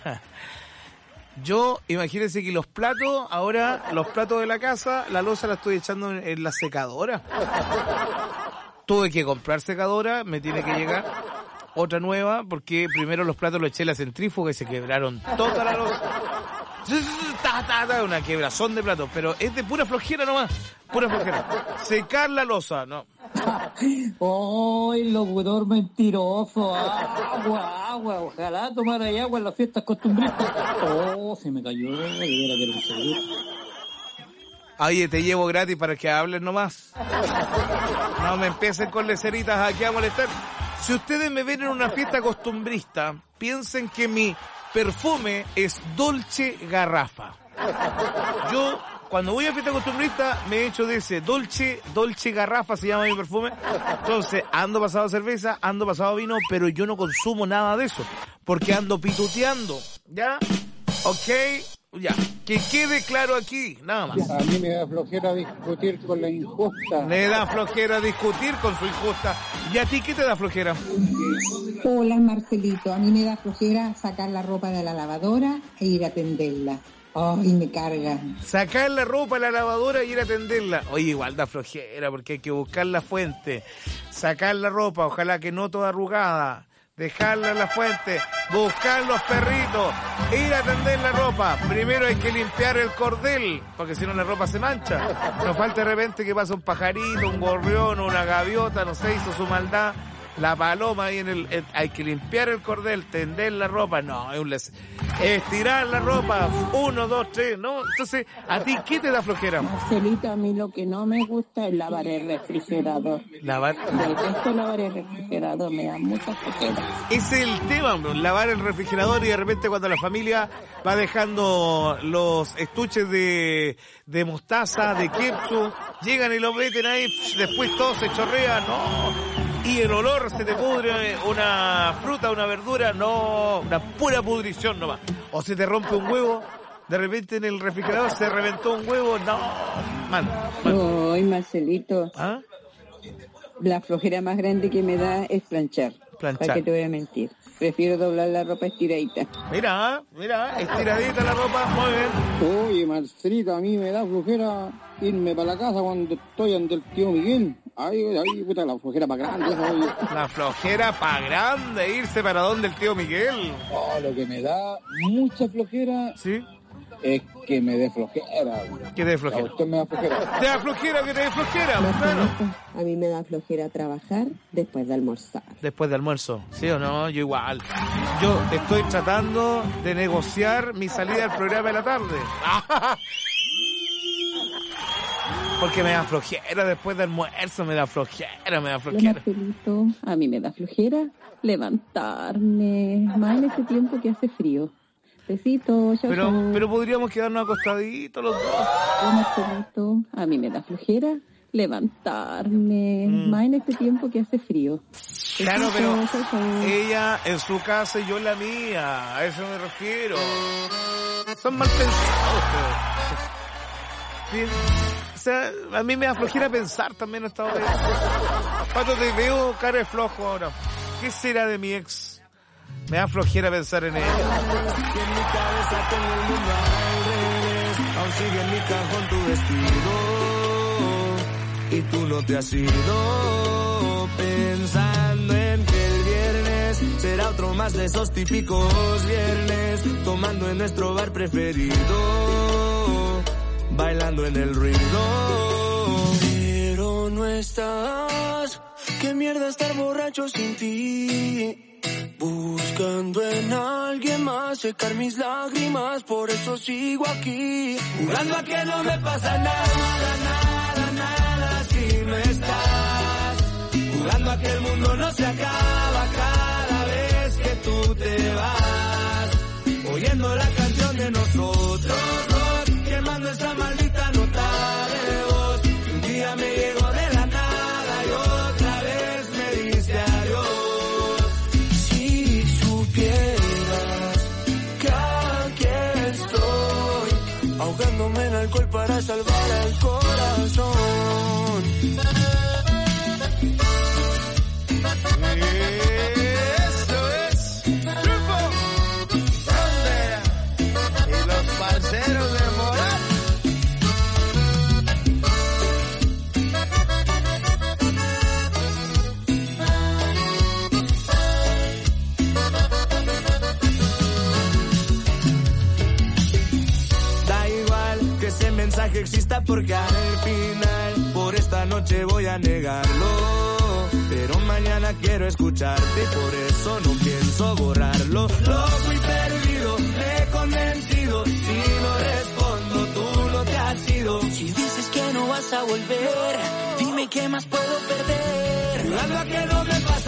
Yo, imagínense que los platos de la casa, la loza la estoy echando en la secadora. Tuve que comprar secadora, me tiene que llegar otra nueva, porque primero los platos los eché en la centrífuga y se quebraron toda la loza. Una quebrazón de platos, pero es de pura flojera nomás, pura flojera. Secar la loza, no. ¡Ay, locutor mentiroso! Agua, ojalá tomara agua en las fiestas costumbristas. Se me cayó, Oye, te llevo gratis para que hables nomás. No me empiecen con leceritas aquí a molestar. Si ustedes me ven en una fiesta costumbrista, piensen que mi perfume es Dolce Garrafa. Yo, cuando voy a fiesta costumbrista, me echo de ese Dolce Garrafa, se llama mi perfume. Entonces, ando pasado cerveza, ando pasado vino, pero yo no consumo nada de eso, porque ando pituteando, ¿ya? Ok, ya. Que quede claro aquí, nada más. A mí me da flojera discutir con la injusta. Le da flojera discutir con su injusta. ¿Y a ti qué te da flojera? Hola, Marcelito. A mí me da flojera sacar la ropa de la lavadora e ir a tenderla. Ay, me carga. Sacar la ropa de la lavadora y ir a tenderla. Oye, igual da flojera porque hay que buscar la fuente. Sacar la ropa, ojalá que no toda arrugada. Dejarla en la fuente, buscar los perritos, ir a tender la ropa. Primero hay que limpiar el cordel, porque si no la ropa se mancha. Nos falta de repente que pasa un pajarito, un gorrión, una gaviota, no sé, hizo su maldad. La paloma ahí hay que limpiar el cordel, tender la ropa, no, estirar la ropa, 1, 2, 3, no. Entonces, ¿a ti qué te da flojera? Marcelito, a mí lo que no me gusta es lavar el refrigerador. Detesto lavar el refrigerador, me da mucha flojera. Ese es el tema, bro, lavar el refrigerador, y de repente cuando la familia va dejando los estuches de mostaza, de ketchup, llegan y lo meten ahí, después todo se chorrea, no. Y el olor se te pudre, una fruta, una verdura, no, una pura pudrición nomás. O se te rompe un huevo, de repente en el refrigerador se reventó un huevo, no, mal. Ay, Marcelito. ¿Ah? La flojera más grande que me da es planchar. ¿Para qué te voy a mentir? Prefiero doblar la ropa estiradita. Mira, estiradita la ropa, muy bien. Oye, Marcelito, a mí me da flojera irme para la casa cuando estoy ante el tío Miguel. Ay, puta, la flojera para grande. La flojera para grande, irse para donde el tío Miguel. Oh, lo que me da mucha flojera. ¿Sí? Es que me dé flojera. ¿Qué te dé flojera? Usted me da flojera. ¿Te da flojera que te dé flojera? Claro. A mí me da flojera trabajar después de almorzar. Después de almuerzo, ¿sí o no? Yo igual. Yo estoy tratando de negociar mi salida del programa de la tarde. Porque me da flojera después de almuerzo, me da flojera. Marcelito, a mí me da flojera levantarme, más en este tiempo que hace frío. Besito, chao. Pero podríamos quedarnos acostaditos los dos. Marcelito, a mí me da flojera levantarme, más en este tiempo que hace frío. Besito, claro, pero chao. Ella en su casa y yo en la mía, a eso me refiero. Son mal pensados ustedes. ¿Sí? O sea, a mí me da flojera pensar también esta hora. Cuando te veo cara de flojo ahora, ¿qué será de mi ex? Me da flojera pensar en ella. Y en mi cabeza tengo el mundo al revés. Aún sigue en mi cajón tu vestido. Y tú no te has ido. Pensando en que el viernes será otro más de esos típicos viernes. Tomando en nuestro bar preferido. Bailando en el ruido. Pero no estás. Qué mierda estar borracho sin ti. Buscando en alguien más secar mis lágrimas, por eso sigo aquí. Jugando a que no me pasa nada si no estás. Jugando a que el mundo no se acaba cada vez que tú te vas. Oyendo la canción de nosotros dos, quemando esa maldita nota de voz. Que un día me llegó de la nada y otra vez me dice adiós. Ahogándome en alcohol para salvar al corazón. Eso es Grupo Frontera y los parceros de Morat. Que exista porque al final por esta noche voy a negarlo, pero mañana quiero escucharte y por eso no pienso borrarlo. Loco y perdido, me he convencido, si no respondo tú no te has ido. Si dices que no vas a volver, dime qué más puedo perder. Jugando a que no me pasa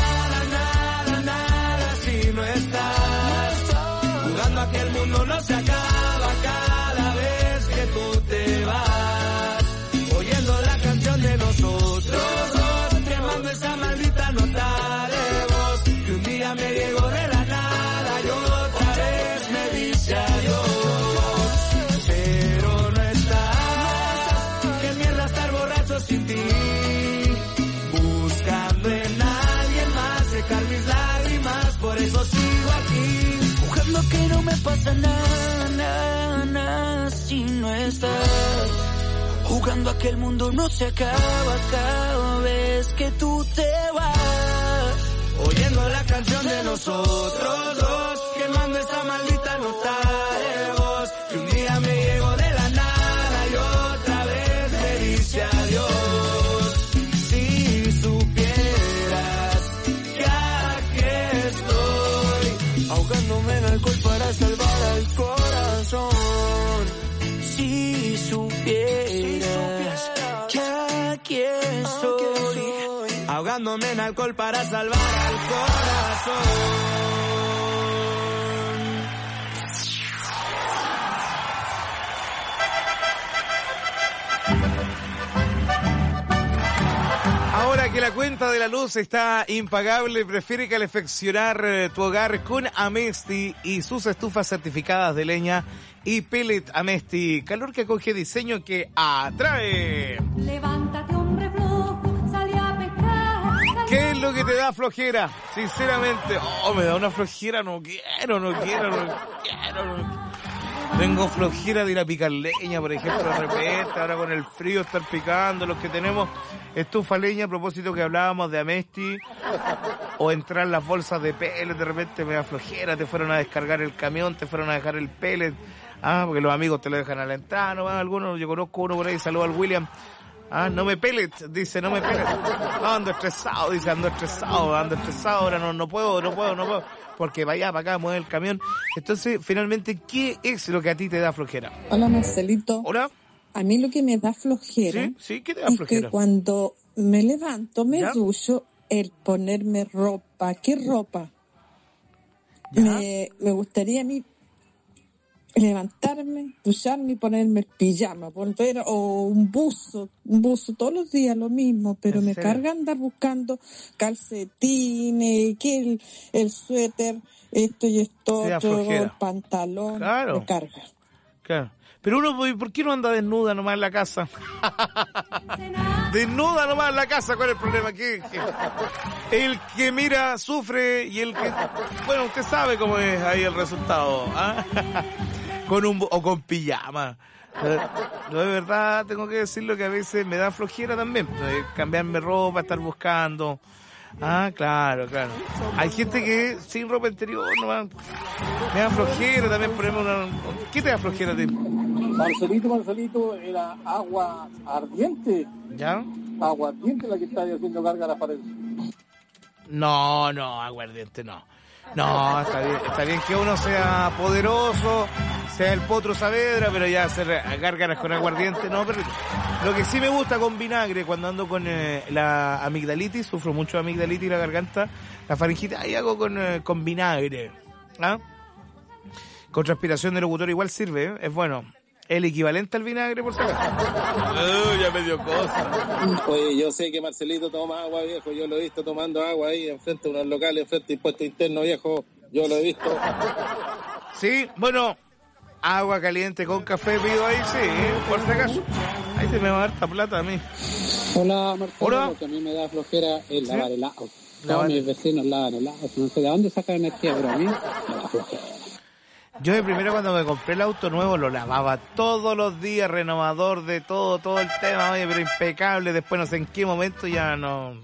nada si no estás. Jugando a que el mundo no se acaba cada vez que tú te vas. Oyendo la canción de nosotros dos, quemando esa maldita nota de voz. Que un día me llegó de la nada y otra vez me dice adiós. Pero no estás. Qué mierda estar borracho sin ti. Buscando en alguien más secar mis lágrimas, por eso sigo aquí. Jugando que no me pasa nada si no estás. Jugando a que el mundo no se acaba cada vez que tú te vas. Oyendo la canción de nosotros dos, quemando esa maldita nota de voz. Que un día me llegó de la nada y otra vez me dice adiós. Si supieras que aquí estoy, ahogándome en alcohol para salvar al corazón. Si supieras que aquí estoy, ahogándome en alcohol para salvar al corazón. Ahora que la cuenta de la luz está impagable, prefiere calefaccionar tu hogar con Amesti y sus estufas certificadas de leña y pellet Amesti. Calor que acoge, diseño que atrae. Levántate, hombre flojo, salí a pescar. ¿Qué es lo que te da flojera? Sinceramente, me da una flojera, no quiero. Tengo flojera de ir a picar leña, por ejemplo, de repente, ahora con el frío estar picando, los que tenemos estufa leña, a propósito que hablábamos de Amesti, o entrar las bolsas de pellet, de repente me da flojera, te fueron a descargar el camión, te fueron a dejar el pellet, porque los amigos te lo dejan a la entrada, ¿no? Algunos, yo conozco uno por ahí, saludo al William, no me pellet, dice, no me pellet, ando estresado, dice, ando estresado, ahora no puedo, porque vaya para acá, mueve el camión. Entonces, finalmente, ¿qué es lo que a ti te da flojera? Hola, Marcelito. Hola. A mí lo que me da flojera ¿Sí? ¿Qué te da flojera? Es que cuando me levanto, me ducho, el ponerme ropa. ¿Qué ropa? Me gustaría a mí levantarme, ducharme y ponerme el pijama, o un buzo todos los días lo mismo, pero me carga andar buscando calcetines, que el suéter, esto y esto, el pantalón, me carga. Claro. Pero uno, ¿por qué no anda desnuda nomás en la casa? Desnuda nomás en la casa, ¿cuál es el problema? ¿Qué? El que mira sufre y el que... Bueno, usted sabe cómo es ahí el resultado, con pijama. Yo de verdad tengo que decirlo que a veces me da flojera también, cambiarme ropa, estar buscando. Claro. Hay gente que sin ropa interior nomás me da flojera también, ponerme una... ¿Qué te da flojera a ti? Marcelito, era agua ardiente. ¿Ya? Agua ardiente la que está haciendo carga a la pared. No, aguardiente no. No, está bien que uno sea poderoso, sea el Potro Saavedra, pero ya hacer gárgaras con aguardiente, no, pero lo que sí me gusta con vinagre, cuando ando con la amigdalitis, sufro mucho de amigdalitis, la garganta, la faringitis, ahí hago con vinagre, con transpiración de locutor igual sirve, es bueno. El equivalente al vinagre, por si acaso. Ya me dio cosa. Oye, yo sé que Marcelito toma agua, viejo. Yo lo he visto tomando agua ahí enfrente de unos locales, enfrente de Impuesto Interno, viejo. Yo lo he visto. Sí, bueno, agua caliente con café pido ahí, sí, por si acaso. Ahí se me va a dar esta plata a mí. Hola, Marcelo. Lo que a mí me da flojera es lavar el auto. Todos mis vecinos lavan el auto. No sé de dónde sacan energía, pero a mí me da flojera. Yo de primero cuando me compré el auto nuevo lo lavaba todos los días, renovador de todo el tema, oye, pero impecable. Después no sé en qué momento ya no...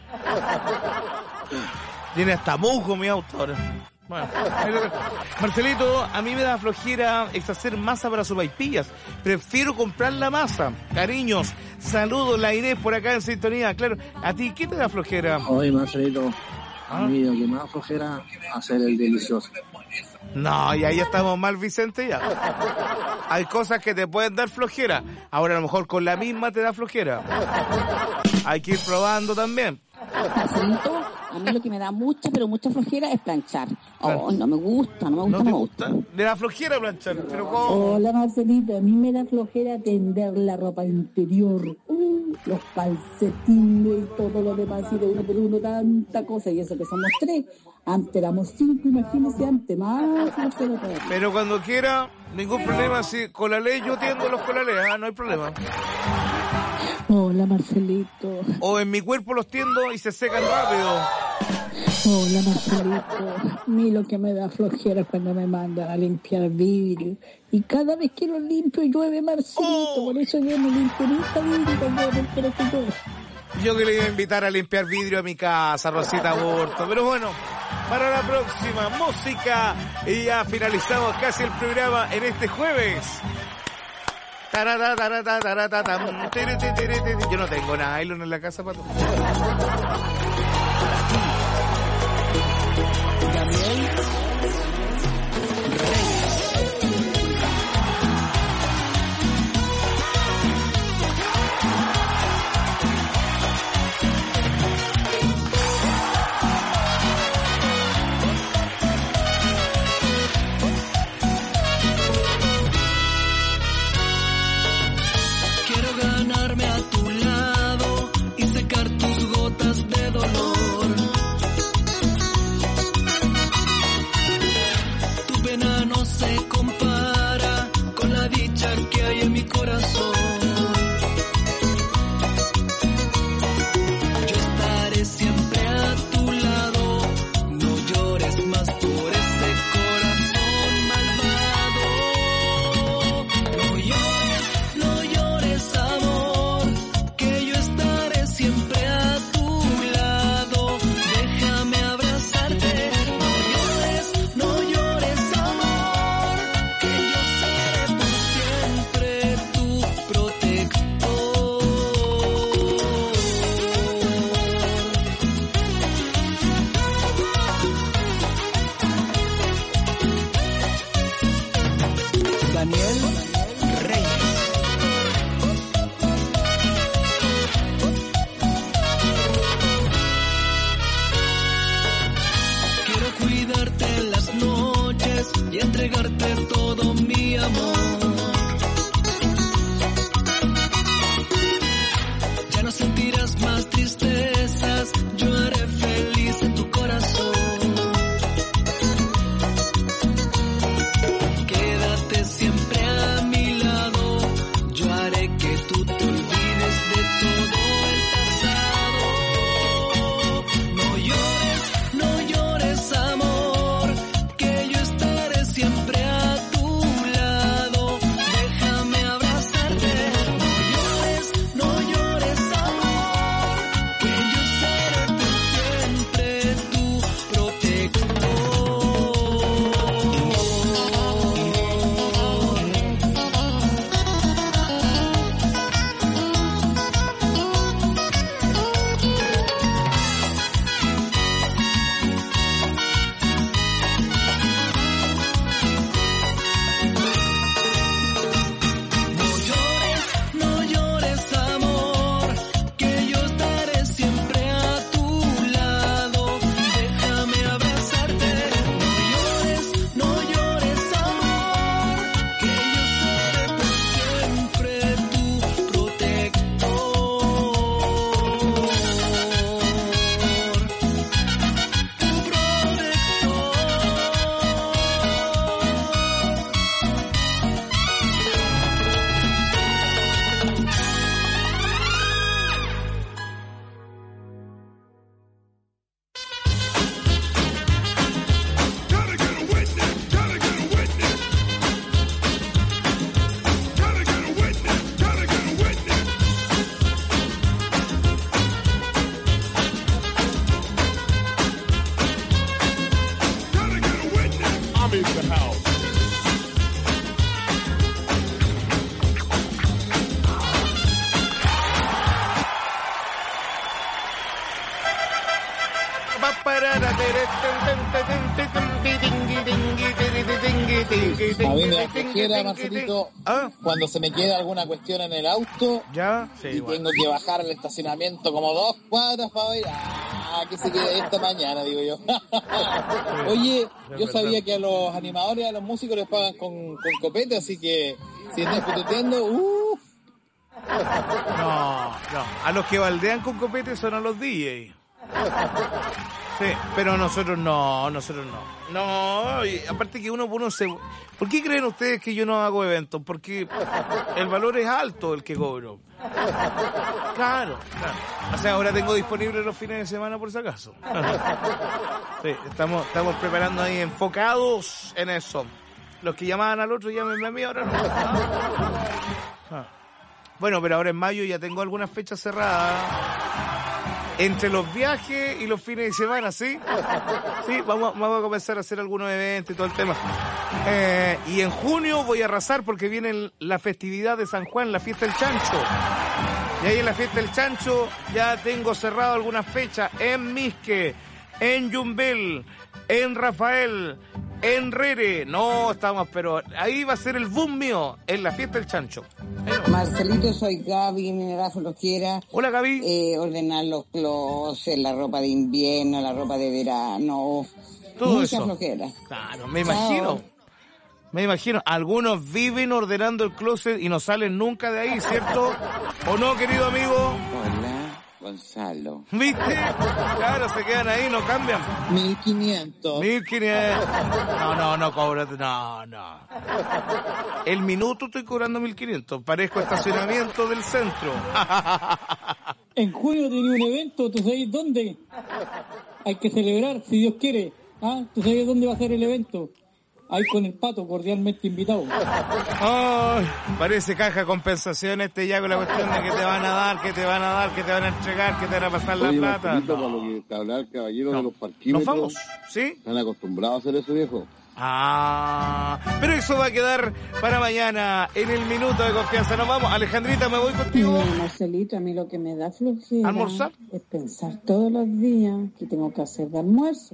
Tiene hasta musgo mi auto ahora. Bueno, Marcelito, a mí me da flojera es hacer masa para sopaipillas. Prefiero comprar la masa. Cariños, saludos, la Inés por acá en sintonía. Claro, ¿a ti qué te da flojera? Oye, Marcelito, a mí lo que me da flojera hacer el delicioso. No, y ahí estamos mal, Vicente, ya. Hay cosas que te pueden dar flojera. Ahora a lo mejor con la misma te da flojera. Hay que ir probando también. Marcelito, a mí lo que me da mucha flojera es planchar. No me gusta. ¿Le da flojera planchar? ¿Pero cómo? Hola, Marcelito, a mí me da flojera tender la ropa interior. Los calcetines y todo lo demás, y de uno por uno, tanta cosa, y eso que somos 3. Antes éramos 5, imagínese, antes más. Pero cuando quiera, ningún problema, si con la ley yo tiendo los con la ley, no hay problema. Hola, Marcelito. O en mi cuerpo los tiendo y se secan rápido. Hola, Marcelito. A mí lo que me da flojera es cuando me mandan a limpiar vidrio. Y cada vez que lo limpio llueve, Marcelito. Por eso yo me limpio nunca vidrio cuando espero que llueve. Yo que le iba a invitar a limpiar vidrio a mi casa, Rosita Aborto. Pero bueno, para la próxima música. Y ya finalizamos casi el programa en este jueves. Yo no tengo nylon en la casa, Pato. Gabriel Quiero ganarme a tu lado y secar tus gotas y entregarte todo mi amor. Ya no sentirás más tristezas, yo haré feliz en tu corazón. Quédate siempre a mi lado, yo haré que tú te olvides de todo el pasado. No llores amor, que yo estaré siempre a tu lado. Déjame abrazarte. No llores amor, que yo seré siempre tu protector. No llores amor, que yo estaré siempre a tu lado. Déjame abrazarte. No llores amor, que yo seré siempre tu protector. I'm in the house. A mí me da flojera, Marcelito, cuando se me queda alguna cuestión en el auto y tengo que bajar al estacionamiento como 2 cuadras para ver que se quede esta mañana, digo yo. Oye, yo sabía que a los animadores, a los músicos les pagan con copete, así que si estás puteteando, No, a los que baldean con copete son a los DJs. Sí, pero nosotros no. No, y aparte que uno se... ¿Por qué creen ustedes que yo no hago eventos? Porque el valor es alto el que cobro. Claro. O sea, ahora tengo disponible los fines de semana por si acaso. Sí, estamos preparando ahí, enfocados en eso. Los que llamaban al otro, llámenme a mí, ahora no. Bueno, pero ahora en mayo ya tengo algunas fechas cerradas. Entre los viajes y los fines de semana, ¿sí? Sí, vamos a comenzar a hacer algunos eventos y todo el tema. Y en junio voy a arrasar porque viene la festividad de San Juan, la fiesta del Chancho. Y ahí en la fiesta del Chancho ya tengo cerrado algunas fechas en Misque, en Yumbel, en Rafael, en Rere. No, pero ahí va a ser el boom mío, en la fiesta del Chancho. Marcelito, soy Gaby, me da flojera. Hola, Gaby. Ordenar los closets, la ropa de invierno, la ropa de verano. Todo mucha eso. flojera. Claro, me imagino. Algunos viven ordenando el closet y no salen nunca de ahí, ¿cierto? ¿O no, querido amigo? Hola, Gonzalo. ¿Viste? Claro, se quedan ahí, no cambian. 1500. 1500. No, cóbrate. No. El minuto estoy cobrando 1500. Parezco estacionamiento del centro. En junio tenía un evento, ¿tú sabes dónde? Hay que celebrar, si Dios quiere. ¿Tú sabes dónde va a ser el evento? Ahí con el Pato, cordialmente invitado. Ay, parece caja de compensación ya con la cuestión de que te van a dar, que te van a entregar, que te van a pasar la plata. Marcelito, para lo que te hablaba el caballero de los parquímetros. Nos vamos, ¿sí? ¿Están acostumbrados a hacer eso, viejo? Pero eso va a quedar para mañana en el minuto de confianza. Nos vamos. Alejandrita, me voy contigo. Marcelito, a mí lo que me da flojera ¿almorzar? Es pensar todos los días que tengo que hacer de almuerzo.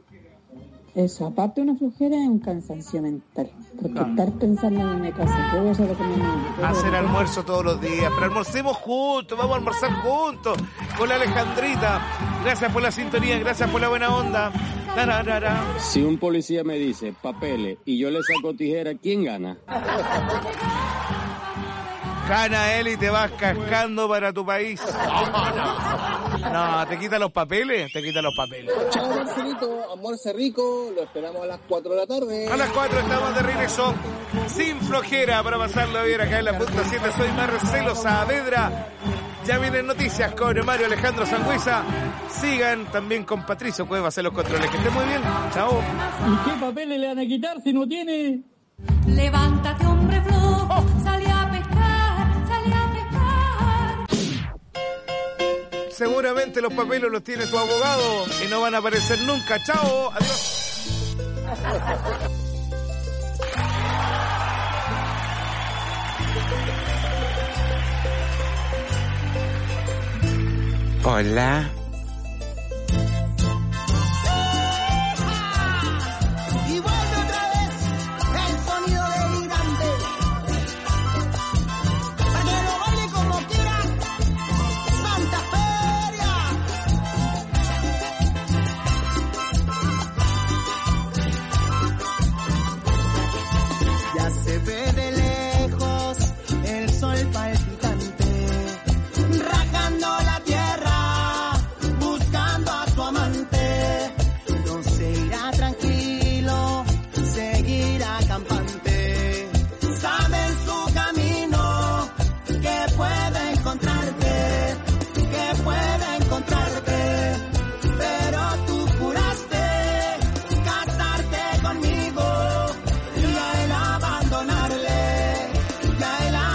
Eso, aparte de una flojera, es un cansancio mental. Porque estar pensando en mi casa, que voy a hacer lo que me hacer almuerzo todos los días, pero almorcemos juntos, vamos a almorzar juntos con la Alejandrita. Gracias por la sintonía, gracias por la buena onda. Si un policía me dice papeles y yo le saco tijera, ¿quién gana? Gana él y te vas cascando para tu país. No, te quita los papeles, Chao, Marcelito, almuerce rico, lo esperamos a las 4 de la tarde. A las 4 estamos de regreso, sin flojera, para pasarlo bien acá en la punta 7. Soy Marcelo Saavedra. Ya vienen noticias con Mario Alejandro Sangüesa. Sigan también con Patricio Cuevas en los controles. Que estén muy bien. Chao. ¿Y qué papeles le van a quitar si no tiene? Levántate, hombre flojo, salí a pescar. Seguramente los papeles los tiene tu abogado y no van a aparecer nunca. Chao, adiós. Hola.